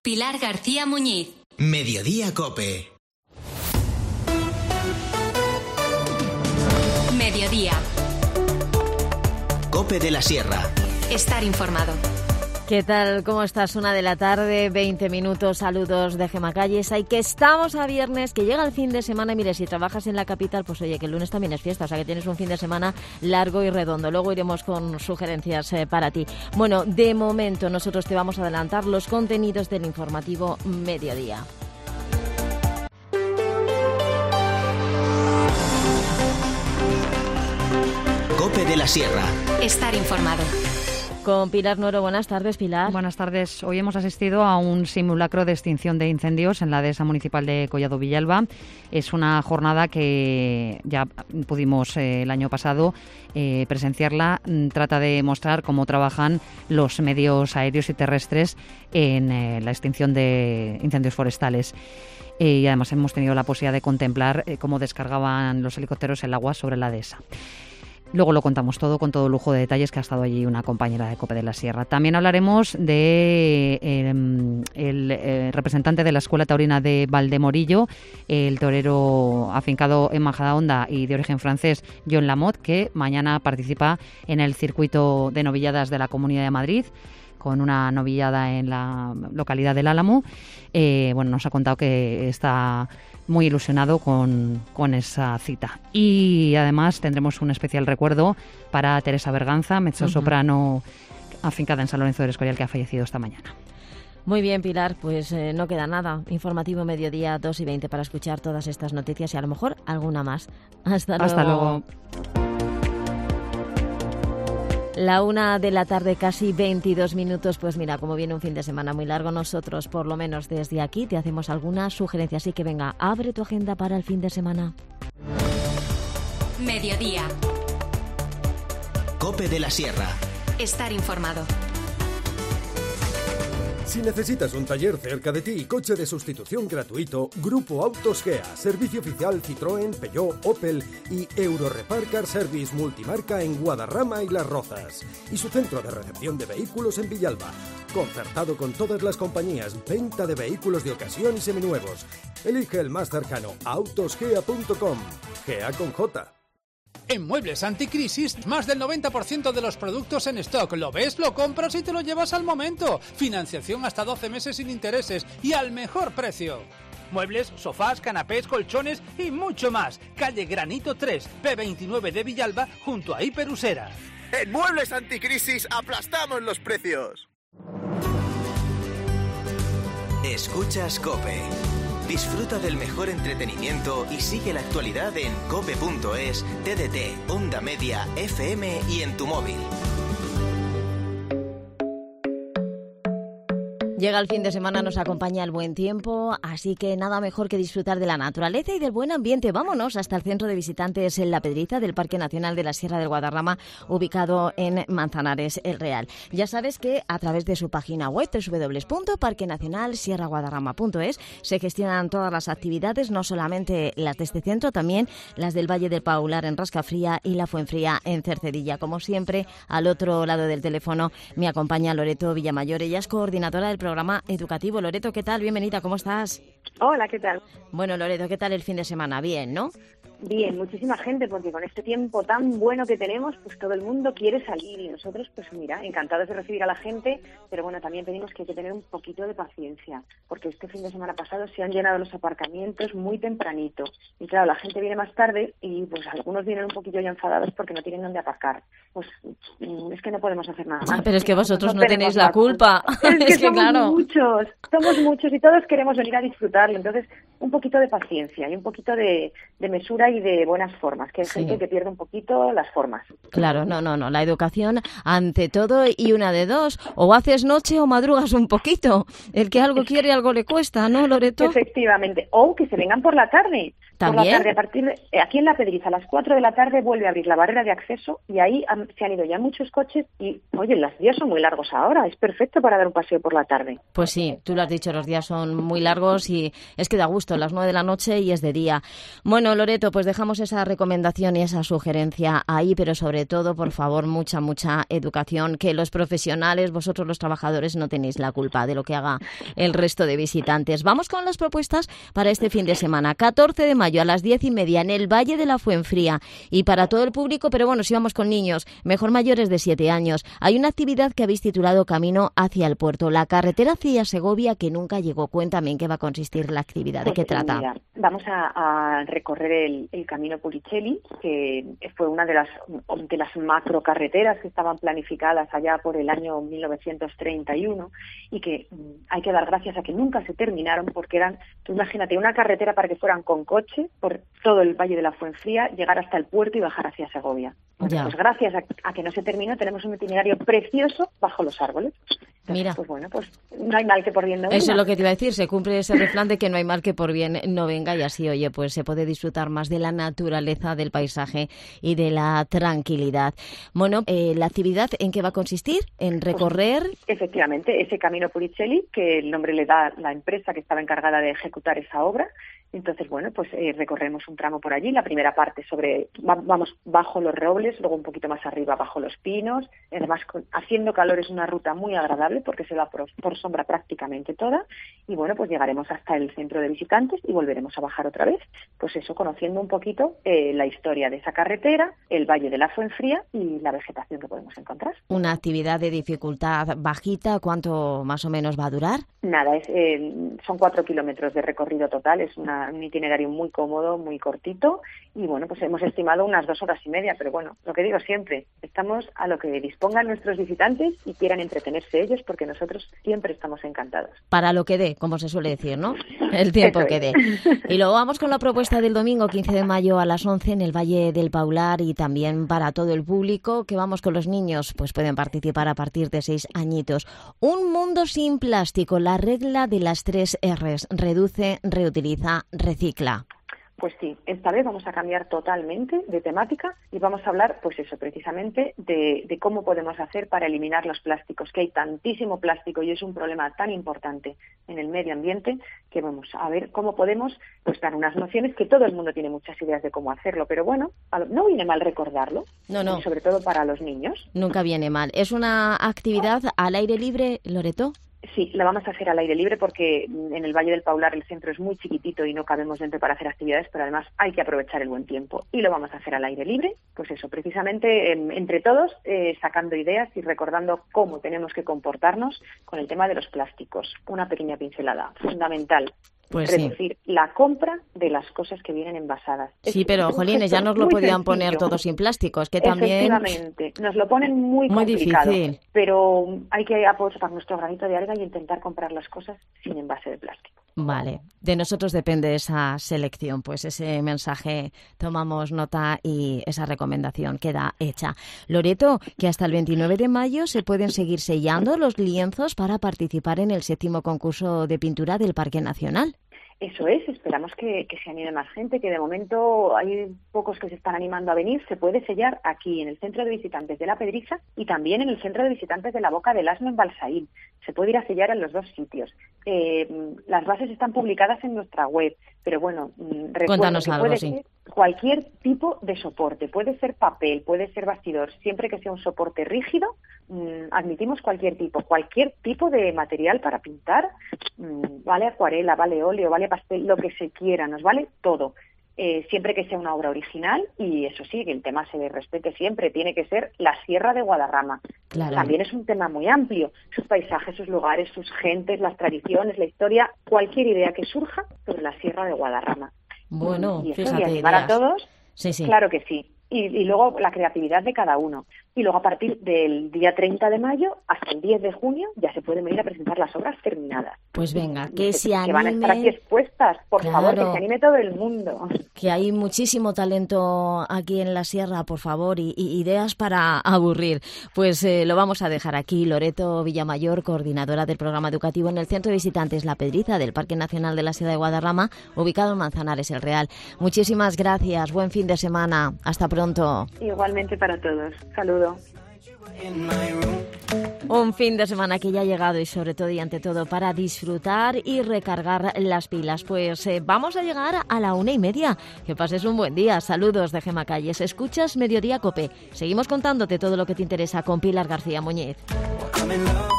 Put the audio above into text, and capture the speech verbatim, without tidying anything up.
Pilar García Muñiz. Mediodía Cope. Mediodía. Cope de la Sierra. Estar informado. ¿Qué tal? ¿Cómo estás? Una de la tarde, veinte minutos. Saludos de Gemma Calles. Hay que estamos a viernes, que llega el fin de semana. Mire, si trabajas en la capital, pues oye, que el lunes también es fiesta, o sea que tienes un fin de semana largo y redondo. Luego iremos con sugerencias eh, para ti. Bueno, de momento nosotros te vamos a adelantar los contenidos del informativo Mediodía. Cope de la Sierra. Estar informado. Con Pilar Nuero. Buenas tardes, Pilar. Buenas tardes. Hoy hemos asistido a un simulacro de extinción de incendios en la dehesa municipal de Collado Villalba. Es una jornada que ya pudimos eh, el año pasado eh, presenciarla. Trata de mostrar cómo trabajan los medios aéreos y terrestres en eh, la extinción de incendios forestales. Eh, y además hemos tenido la posibilidad de contemplar eh, cómo descargaban los helicópteros el agua sobre la dehesa. Luego lo contamos todo con todo lujo de detalles, que ha estado allí una compañera de Cope de la Sierra. También hablaremos de eh, el eh, representante de la Escuela Taurina de Valdemorillo, el torero afincado en Majadahonda y de origen francés, John Lamotte, que mañana participa en el circuito de novilladas de la Comunidad de Madrid, con una novillada en la localidad del Álamo. Eh, bueno, nos ha contado que está muy ilusionado con, con esa cita. Y además tendremos un especial recuerdo para Teresa Berganza, mezzosoprano uh-huh. afincada en San Lorenzo del Escorial, que ha fallecido esta mañana. Muy bien, Pilar, pues eh, no queda nada. Informativo Mediodía, dos y veinte, para escuchar todas estas noticias y a lo mejor alguna más. Hasta luego. Hasta luego. La una de la tarde, casi veintidós minutos. Pues mira, como viene un fin de semana muy largo, nosotros, por lo menos desde aquí, te hacemos alguna sugerencia. Así que venga, abre tu agenda para el fin de semana. Mediodía. Cope de la Sierra. Estar informado. Si necesitas un taller cerca de ti y coche de sustitución gratuito, Grupo Autos Gea, servicio oficial Citroën, Peugeot, Opel y Eurorepar Car Service multimarca en Guadarrama y Las Rozas. Y su centro de recepción de vehículos en Villalba, concertado con todas las compañías, venta de vehículos de ocasión y seminuevos. Elige el más cercano, autosgea punto com. Gea con J. En Muebles Anticrisis, más del noventa por ciento de los productos en stock. ¿Lo ves? Lo compras y te lo llevas al momento. Financiación hasta doce meses sin intereses y al mejor precio. Muebles, sofás, canapés, colchones y mucho más. Calle Granito tres, P veintinueve de Villalba, junto a Hiperusera. En Muebles Anticrisis aplastamos los precios. Escuchas Cope. Disfruta del mejor entretenimiento y sigue la actualidad en cope punto es, T D T, Onda Media, F M y en tu móvil. Llega el fin de semana, nos acompaña el buen tiempo, así que nada mejor que disfrutar de la naturaleza y del buen ambiente. Vámonos hasta el centro de visitantes en La Pedriza del Parque Nacional de la Sierra del Guadarrama, ubicado en Manzanares, El Real. Ya sabes que a través de su página web, doble u doble u doble u punto parque nacional sierra guadarrama punto es, se gestionan todas las actividades, no solamente las de este centro, también las del Valle del Paular en Rascafría y la Fuenfría en Cercedilla. Como siempre, al otro lado del teléfono me acompaña Loreto Villamayor. Ella es coordinadora del programa programa educativo. Loreto, ¿qué tal? Bienvenida, ¿cómo estás? Hola, ¿qué tal? Bueno, Loreto, ¿qué tal el fin de semana? Bien, ¿no? Bien, muchísima gente, porque con este tiempo tan bueno que tenemos, pues todo el mundo quiere salir y nosotros, pues mira, encantados de recibir a la gente, pero bueno, también pedimos que hay que tener un poquito de paciencia, porque este fin de semana pasado se han llenado los aparcamientos muy tempranito y claro, la gente viene más tarde y pues algunos vienen un poquillo ya enfadados porque no tienen dónde aparcar. Pues es que no podemos hacer nada más. Pero es que vosotros no, no tenéis la culpa. culpa. Es que, es que somos claro. muchos, somos muchos y todos queremos venir a disfrutarlo, entonces un poquito de paciencia y un poquito de, de mesura y de buenas formas, que hay sí. gente que pierde un poquito las formas. Claro, no, no, no, la educación ante todo y una de dos, o haces noche o madrugas un poquito, el que algo quiere algo le cuesta, ¿no, Loreto? Efectivamente, o que se vengan por la tarde. ¿También? Por la tarde, a partir de, eh, aquí en La Pedriza, a las cuatro de la tarde vuelve a abrir la barrera de acceso y ahí han, se han ido ya muchos coches y, oye, los días son muy largos ahora, es perfecto para dar un paseo por la tarde. Pues sí, tú lo has dicho, los días son muy largos y es que da gusto, las nueve de la noche y es de día. Bueno, Loreto, pues dejamos esa recomendación y esa sugerencia ahí, pero sobre todo, por favor, mucha, mucha educación, que los profesionales, vosotros los trabajadores, no tenéis la culpa de lo que haga el resto de visitantes. Vamos con las propuestas para este fin de semana. catorce de mayo a las diez y media en el Valle de la Fuenfría y para todo el público, pero bueno, si vamos con niños, mejor mayores de siete años. Hay una actividad que habéis titulado Camino hacia el puerto, la carretera hacia Segovia que nunca llegó. Cuéntame en qué va a consistir la actividad, ¿de qué trata? Mira, vamos a, a recorrer el, el Camino Pulicelli, que fue una de las, de las macrocarreteras que estaban planificadas allá por el año mil novecientos treinta y uno y que hay que dar gracias a que nunca se terminaron porque eran, tú imagínate, una carretera para que fueran con coche por todo el Valle de la Fuenfría, llegar hasta el puerto y bajar hacia Segovia. Bueno, pues gracias a, a que no se terminó, tenemos un itinerario precioso bajo los árboles. Entonces, Mira. Pues bueno, pues no hay mal que por bien no venga. Eso es lo que te iba a decir, se cumple ese refrán de que no hay mal que por bien no venga y así, oye, pues se puede disfrutar más de la naturaleza, del paisaje y de la tranquilidad. Bueno, eh, ¿la actividad en qué va a consistir? ¿En recorrer? Pues, efectivamente, ese Camino Pulicelli, que el nombre le da la empresa que estaba encargada de ejecutar esa obra. Entonces, bueno, pues eh, recorremos un tramo por allí. La primera parte sobre va, vamos bajo los robles, luego un poquito más arriba bajo los pinos. Además, con, haciendo calor es una ruta muy agradable porque se va por, por sombra prácticamente toda. Y bueno, pues llegaremos hasta el centro de visitantes y volveremos a bajar otra vez. Pues eso, conociendo un poquito eh, la historia de esa carretera, el Valle de la Fuenfría y la vegetación que podemos encontrar. Una actividad de dificultad bajita, ¿cuánto más o menos va a durar? Nada, es, eh, son cuatro kilómetros de recorrido total, es una un itinerario muy cómodo, muy cortito y bueno, pues hemos estimado unas dos horas y media, pero bueno, lo que digo siempre, estamos a lo que dispongan nuestros visitantes y quieran entretenerse ellos porque nosotros siempre estamos encantados. Para lo que dé, como se suele decir, ¿no? El tiempo que dé. Y luego vamos con la propuesta del domingo quince de mayo a las once en el Valle del Paular y también para todo el público que vamos con los niños, pues pueden participar a partir de seis añitos. Un mundo sin plástico, la regla de las tres R's, reduce, reutiliza, recicla. Pues sí, esta vez vamos a cambiar totalmente de temática y vamos a hablar, pues eso, precisamente de, de cómo podemos hacer para eliminar los plásticos, que hay tantísimo plástico y es un problema tan importante en el medio ambiente que vamos a ver cómo podemos pues dar unas nociones que todo el mundo tiene muchas ideas de cómo hacerlo, pero bueno, no viene mal recordarlo, no, no. Y sobre todo para los niños. Nunca viene mal. ¿Es una actividad al aire libre, Loreto? Sí, la vamos a hacer al aire libre porque en el Valle del Paular el centro es muy chiquitito y no cabemos dentro para hacer actividades, pero además hay que aprovechar el buen tiempo y lo vamos a hacer al aire libre. Pues eso, precisamente eh, entre todos eh, sacando ideas y recordando cómo tenemos que comportarnos con el tema de los plásticos. Una pequeña pincelada fundamental. Pues reducir sí. la compra de las cosas que vienen envasadas. Sí, es, pero, es jolines, ya nos lo podían sencillo. poner todo sin plásticos, que también... Efectivamente, nos lo ponen muy, muy complicado, difícil. Pero hay que aportar nuestro granito de arena y intentar comprar las cosas sin envase de plástico. Vale, de nosotros depende esa selección, pues ese mensaje tomamos nota y esa recomendación queda hecha. Loreto, que hasta el veintinueve de mayo se pueden seguir sellando los lienzos para participar en el séptimo concurso de pintura del Parque Nacional. Eso es, esperamos que, que se anime más gente, que de momento hay pocos que se están animando a venir. Se puede sellar aquí en el Centro de Visitantes de La Pedriza y también en el Centro de Visitantes de la Boca del Asno en Balsaín. Se puede ir a sellar en los dos sitios. Eh, las bases están publicadas en nuestra web, pero bueno, cuéntanos que algo, puede sí. ser cualquier tipo de soporte, puede ser papel, puede ser bastidor, siempre que sea un soporte rígido, mmm, admitimos cualquier tipo, cualquier tipo de material para pintar, mmm, vale acuarela, vale óleo, vale pastel, lo que se quiera, nos vale todo. Eh, siempre que sea una obra original y eso sí, que el tema se respete siempre, tiene que ser la Sierra de Guadarrama. Claro. También es un tema muy amplio, sus paisajes, sus lugares, sus gentes, las tradiciones, la historia, cualquier idea que surja sobre la Sierra de Guadarrama. Bueno, y eso, fíjate, y animar a todos, sí, sí. Claro que sí. Y, y luego la creatividad de cada uno. Y luego a partir del día treinta de mayo hasta el diez de junio ya se pueden venir a presentar las obras terminadas. Pues venga, que, que se anime. Que van a estar aquí expuestas, por claro, favor, que se anime todo el mundo. Que hay muchísimo talento aquí en la sierra, por favor, y, y ideas para aburrir. Pues eh, lo vamos a dejar aquí. Loreto Villamayor, coordinadora del programa educativo en el Centro de Visitantes La Pedriza del Parque Nacional de la Sierra de Guadarrama, ubicado en Manzanares, El Real. Muchísimas gracias, buen fin de semana. Hasta pronto. Igualmente para todos. Saludos. Un fin de semana que ya ha llegado y sobre todo y ante todo para disfrutar y recargar las pilas. Pues eh, vamos a llegar a la una y media. Que pases un buen día. Saludos de Gema Calles. Escuchas Mediodía Cope. Seguimos contándote todo lo que te interesa con Pilar García Muñiz.